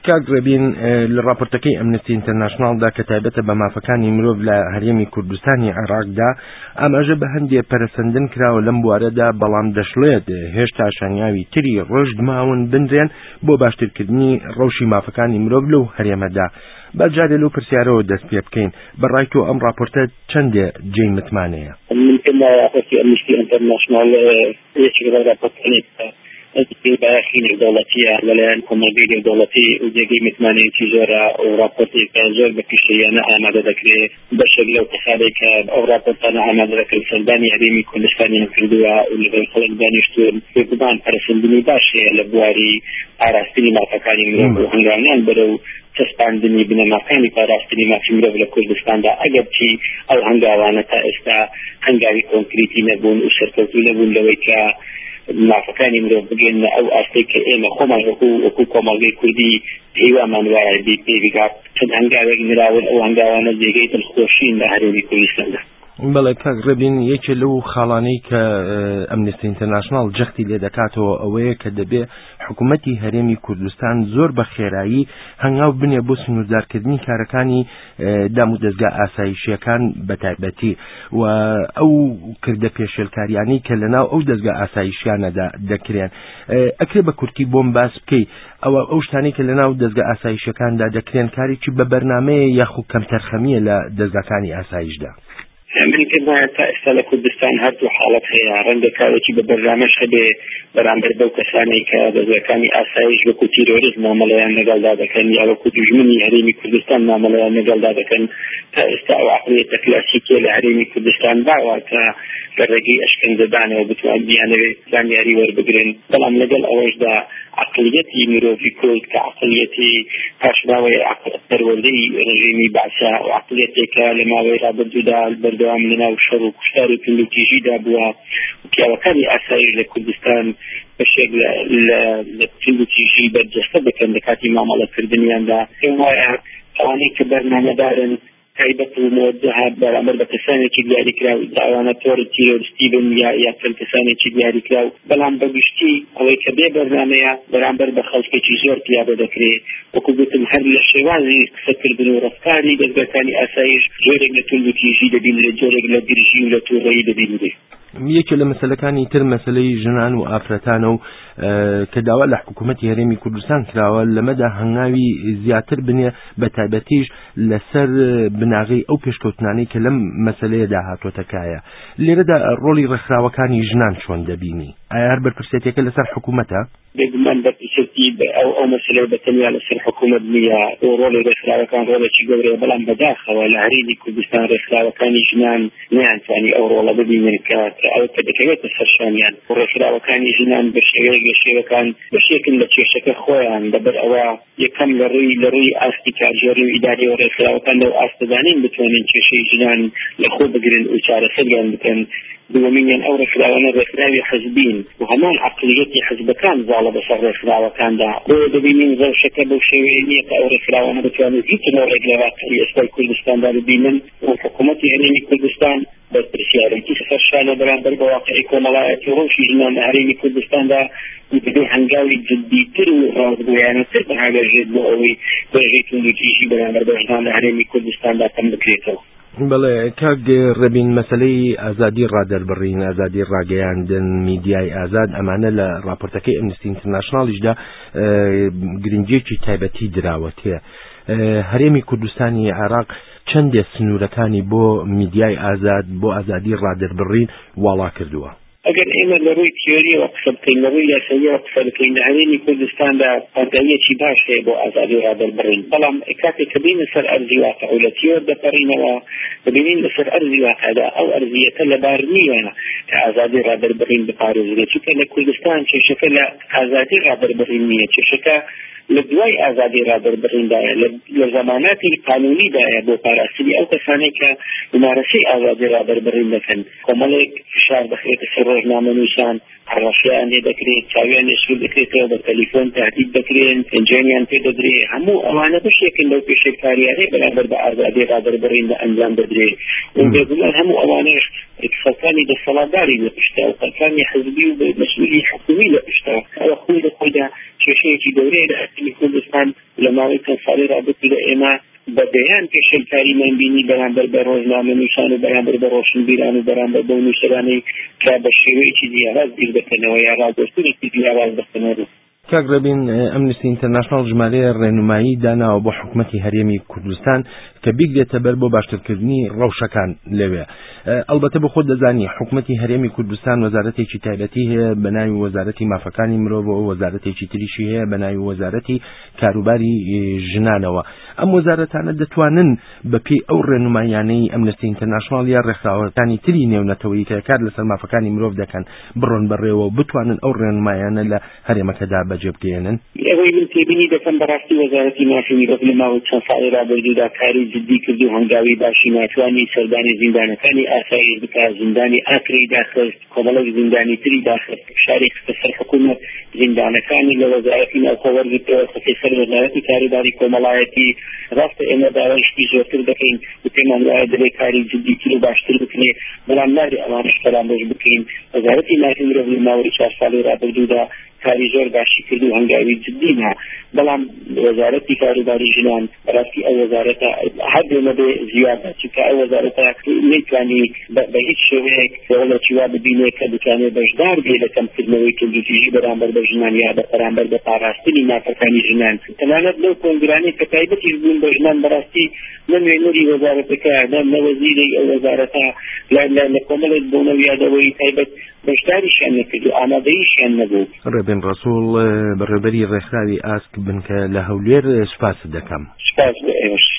کاگڕێبین لە راپۆرتەکەی ئەمنستی ئینتەرناشناڵدا کە تایبەتە بە مافەکانی مرۆڤ لە هەرێمی کوردستانی عێراقدا ئاماژە بە هەندێک پەرەسەندن کراوە لەم بوارەدا، بەڵام دەشڵێت هێشتا شانیاوی تری ڕۆژد ماون بنرێن بۆ باشترکردنی ڕەوشی مافەکانی مرۆڤ لەو هەرێمەدا. بەجارێ لەو پرسیارەوە دەست پێ بکەین، بەڕای تۆ ئەم راپۆرتە چەندێ جێی متمانەیە؟ ممكن أمنستي انترناشنال يشغل راپۆرتەکەی باخين الدولتية ولا كوموديل الدولتي وجاي مثماني تجارة أو رابطة كزور بكشيانة أمادة ذكرى بشكل لو تخالك أو رابطة أنا أمادة ذكرى سلباني عديمي كردستاني كردوا واللي خلق دانشتون في قبان فرسندني باشي لبواري أراستني ما تكاني مرب وهنغانيان بدو تسباندني بنماكاني أراستني ما في مرب لكردستان دا أجبتي أو هنغاوانا تأستا هنغاوي كونكريتي نبون وشركتو نبون لويكا مافەکانی مرۆڤ بگەن ئەو ئاستەی کە ئێمە خۆمان وەکو کۆمەڵگەی کوردی هیوامان وایە بێبگات چەند هەنگاوێک نراون ئەو هەنگاوانە جێگەی دڵخۆشین لە هەرێمی کوردستاندا. بەڵێ کاگڕێبین یەکێ لەو خاڵانەی کە ئەمنستی ئینتەرناشنال جەختی لێ دەکاتەوە ئەوەیە کە دەبێ حکوومەتی هەرێمی کوردستان زۆر بە خێرایی هەنگاو بنێ بۆ سنووردارکردنی کارەکانی دام و دەستگا ئاسایشیەکان بەتایبەتی و ئەو کردە پێشێلکاریانی کە لەناو ئەو دەستگا ئاسایشیانەدا دەکرێن. ئەکرێ بە کورتی بۆم باس بکەی ئەو شتانی کە لەناو دەستگا ئاسایشەکاندا دەکرێن کارێکی بە بەرنامەیە یاخو کەمتەرخەمیە لە دەستگاکانی ئاسایشدا؟ من كنا تأسل كردستان هاتو حالات هي عندك كارتي ببرنامج هذا برامبر بو كساني كذا كاني أسايج بكو تيروريزم عمليا نقل هذا كان يا بكو تجمني هريمي كردستان عمليا نقل هذا كان تأستوى عقلية كلاسيكية لهريمي كردستان دعوة كرجي أشكن زبانة وبتودي أنا زاني أري وربقرن طبعا نقل أوج دا عقليتي ميروفي كود كعقليتي كاشناوي عقل الترولي رجيمي بعثا وعقليتي كلماوي رابط دوام لنا وشر وكشتاري كله تيجي دابوا وكيوكاني أسايج لكردستان بشكل لكله تيجي برجسته بكن دكاتي معاملة كردنيان دا هو قواني كبرنامج دارن هيبة وموجهة برامبر بكساني كدياري كراو دعوانا تور تيرور ستيبن يا كساني كدياري كراو بلام بگشتي او كبه برنامج برامبر بخلق تيجور تيابه دكري وكبت محل الشوازي سكر بنو رفكاري دزبكاني أسايش جورق لتولو تيجي دبين لجورق لدرجي ولتوري دبين دي یەکێ لە مەسەلەکانی تر مەسەلەی ژنان و ئافرەتانە و کە داوا لە حکوومەتی هەرێمی کوردستان کراوە لەمەدا هەنگاوی زیاتر بنێ بە تایبەتیش لەسەر بناغی ئەو پێشکەوتنانەی کە لەم مەسەلەیەدا هاتوۆتەکایە. لێرەدا ڕۆڵی ڕێکخراوەکانی ژنان چۆن دەبینی؟ ئایا هەر بەرپرسێتێکە لەسەر حکوومەتە؟ بێگومان بەرپرسێتی ئەو مەسەلەی بەتەنیا لەسەر حکوومەت نییە. ڕۆڵی ڕێکخراوەکان ڕۆڵێکی گەورەیە، بەڵام بەداخەوە لە هەرێمی کوردستان ڕێکخراوەکانی ژنان نەیانتوانی ئەو ڕۆڵە ببینن کە ئەو کە دەکەوێتە سەرشانیان. ڕێکخراوەکانی ژنان بەشێوەیەک لە شێوەکان بەشێکن لە کێشەکە خۆیان لەبەر ئەوە یەکەم لە ڕووی ئاستی کارژێڕی و ئیداری و ڕێکخراوەکان لەو ئاستەدانین بتوانن کێشەی ژنان لە خۆ بگرن و چارەسەریان بکەن. دووەمینیان ئەو ڕێکخراوانە ڕێکخراوی حزبین و هەمان عەقلیەتی حزبەکان زاڵە بەسەر ڕێکخراوەکاندا. بۆ دەبینین ڕەوشەکە بەو شێوەیە نییە کە ئەو ڕێکخراوانە بتوانن هیچ نۆڕێک لە واقعی ئێستای کوردستاندا ببینن و حکوومەتی هەرێمی کوردستان بەرپرسیارەتی سەرشانە بەرامبەر بە واقعی کۆمەڵایەتی ڕۆژی ژنان لە هەرێمی کوردستاندا دەبێ هەنگاوی جددیتر و ڕاستگۆیانەتر بەهاگەژێت بۆ ئەوەی بەژێت توندوتیژی بەرامبەر بە ژنان لە هەرێمی کوردستاندا کەم بکرێتەوە. بەڵێ کاک ڕێبین مەسەلەی ئازادی ڕادەربڕین، ئازادی ڕاگەیاندن، میدیای ئازاد، ئەمانە لە راپۆرتەکەی ئەمنستی ئینتەرناشناڵیشدا گرنگیەکی تایبەتی دراوەتەیە. هەرێمی کوردستانی عێراق چەندێ سنوورەکانی بۆ میدیای ئازاد، بۆ ئازادی ڕادەربڕین واڵا کردووە؟ ئەگەر ئێمە لە ڕووی تیۆریەوە قسە بکەین، لە ڕووی یاساییەوە قسە بکەین، لە هەرێمی کوردستاندا پەردەیەکی باش هەیە بۆ ئازادی ڕادەربڕین، بەڵام کاتێک کە بینە سەر ئەرزی واقع و لە تیۆر دەپەڕینەوە دەبینین لەسەر ئەرزی واقعدا ئەو ئەرزیەتە لەبار نییە کە ئازادی ڕادەربڕین بپارێزرێت، چونکە لە کوردستان کێشەکە لە ئازادی ڕادەربڕین نییە، کێشەکە لە دوای ئازادی ڕادەربڕیندایە، لە زەماناتی قانونیدایە بۆ پاراستنی ئەو کەسانەی کە ممارەسەی ئازادی ڕادەربڕین دەکەن. کۆمەڵێک فشار دەخرێتە سەر ڕۆژنامەنووسان، هەڕەشیان لێ دەکرێت، چاویان لێسوور دەکرێتەوە، بە تەلیفۆن تهدید دەکرێن، پەنجەیان پێ دەدرێت. هەموو ئەوانە بەشێکن لەو پێشێکاریانەی بەرامبەر بە ئازادی ڕادەربڕیندا ئەنجام دەدرێت. و بێگومان هەموو ئەوانەش خەڵکانی دەسەڵاتداری لە پشتە و خەڵکانی حزبی و مەسئولی حکومی لە پشتە. ئەوە خۆی لە خۆیدا کێشەیەکی گەورەیە لە هەرێمی کوردستان لە ماوەی چەند ساڵی ڕابردوودا ئێمە بەبێیان پێشەلکاریمان بینی بەرامبەر بە ڕۆژنامە نووسان و بەرامبەر بە ڕۆشنبیران و بەرامبەر بەو نووسەرانەی کە بە شێوەیەکی جیاواز بیر دەکەنەوە یا ڕاگۆستنێکی جیاواز دەکەنەوە. کاک ڕەبین، ئەمنستی ئینتەرناشناڵ ژمارەیە ڕێنمایی داناوە بۆ حکوومەتی هەرێمی کوردستان کە بیگرێتە بەر بۆ باشترکردنی ڕەوشەکان لەوێ. ئەلبەتە بە خۆت دەزانی حکوومەتی هەرێمی کوردستان وەزارەتێکی تایبەتی هەیە بە ناوی وەزارەتی مافەکانی مرۆڤ و وەزارەتێکی تریشی هەیە بە ناوی وەزارەتی کاروباری ژنانەوە. ئەم وەزارەتانە دەتوانن بەپێی ئەو ڕێنمایانەی ئەمنستی ئینتەرناشناڵ یا ڕێکخراوەکانی تری نێونەتەوەی کە کار لەسەر مافەکانی مرۆڤ دەکەن بڕۆن بەڕێوە و بتوانن ئەو ڕێنمایانە لە هەرێمەکەدا بەجێ بگێنن. ئەوەی من تێبینی دەکەم بەڕاستی وەزارەتی مافی مرۆڤ لە ماوەی چەند ساڵی ڕابردوودا کاری جدی کرد و هەنگاوی باشی ناتوانی سەردانی زیندانەکانی ئاسایش بکات، زیندانی ئاکری داخست، کۆمەڵێک زیندانی تری داخست، شاری خستە سەر حکوومەت زیندانەکانی لە وەزارەتی ناوخۆوەرگرتەوە خستە سەر وەزارەتی کاروباری کۆمەڵایەتی. ڕاستە ئێمە داوایشتی زۆرتر دەکەین و پێمان وایە دەبێت کاری جدیتر و باشتر بکنێ، بەڵام نابێ ئەوانش فەرامۆش بکەین. وەزارەتی مافی مرۆڤ لە ماوەی 4 ساڵی ڕابردوودا کاری زۆر باشی کرد و هەنگاوی جدینا، بەڵام وەزارەتی کاروباری ژنان ڕاستی ئەو وەزارەتە هەردێمە بێ زیادە، چونکە ئەو وەزارەتە نەیتوانی بە هیچ شێوەیەک دەوڵەتی وا ببینێت کە بتوانێت بەشدار بێ لە کەمکردنەوەی توندوتیژی بەرامبەر بە ژنان یا بەرامبەر بە پاراستنی مافەکانی ژنان. تەنانەت لەو کۆنگرانەی کە تایبەتیش بوون بە ژنان بەڕاستی نەنوێنەری وەزارەتەکە نەوەزیرەی ئەو وەزارەتە لە کۆمەڵێک بوونەوە یادەوەی تایبەت بەشداریشیان نەکرد و ئامادەییشیان نەبوو. ڕێبن ڕەسوڵ بەڕێوەبەری ڕێکخراوی ئاسک بنکە لە هەولێر سوپاس دەکەم. سپاس بە ئێوەش.